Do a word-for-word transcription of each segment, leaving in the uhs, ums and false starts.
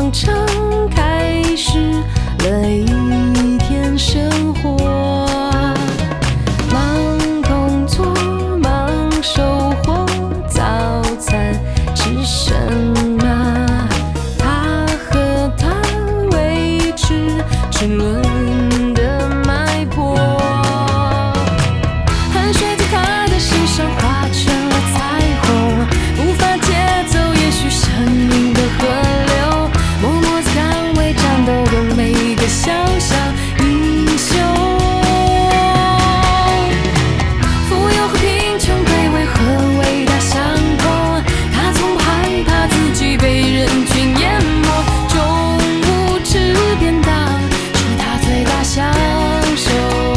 往常开始了一天生活。忙工作，忙收获，早餐吃什么？他和她维持齿轮的脉搏，汗水在他的身上化成了彩虹，无法节奏延续生命的河流，默默在岗位战斗的每一个小小英雄。富有和贫穷，卑微和伟大相同，他从不害怕自己被人群淹没，中午吃便当是他最大享受。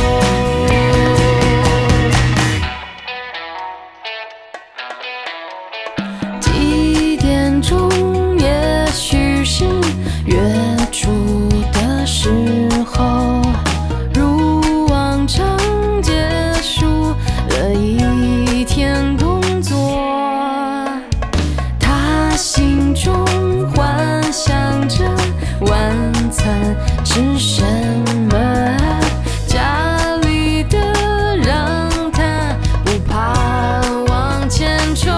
几点钟，也许是月初的时候，如往常结束了一天工作。他心中幻想着晚餐吃什么，家里的让他不怕往前冲，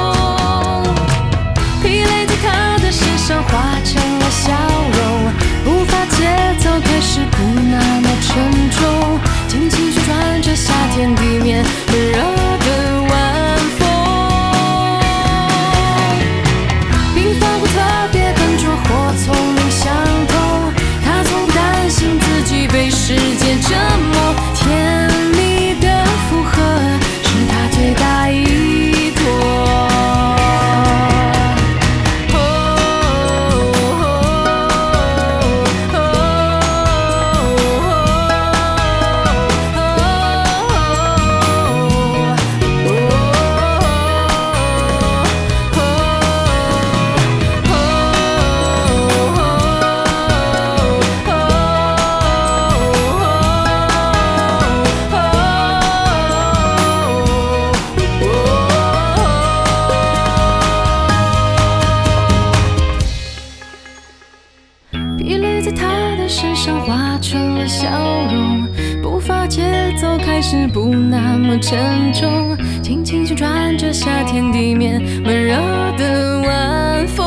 疲累在他的身上化成了笑容，步伐节奏开始不那么沉重，轻轻旋转着夏天地面温热的晚风。平凡或特别笨拙或聪明相同，他从不担心自己被世界折磨，甜蜜的负荷是他最大依托。疲累在他的身上化成了笑容，步伐节奏开始不那么沉重，轻轻旋转着夏天地面温热的晚风。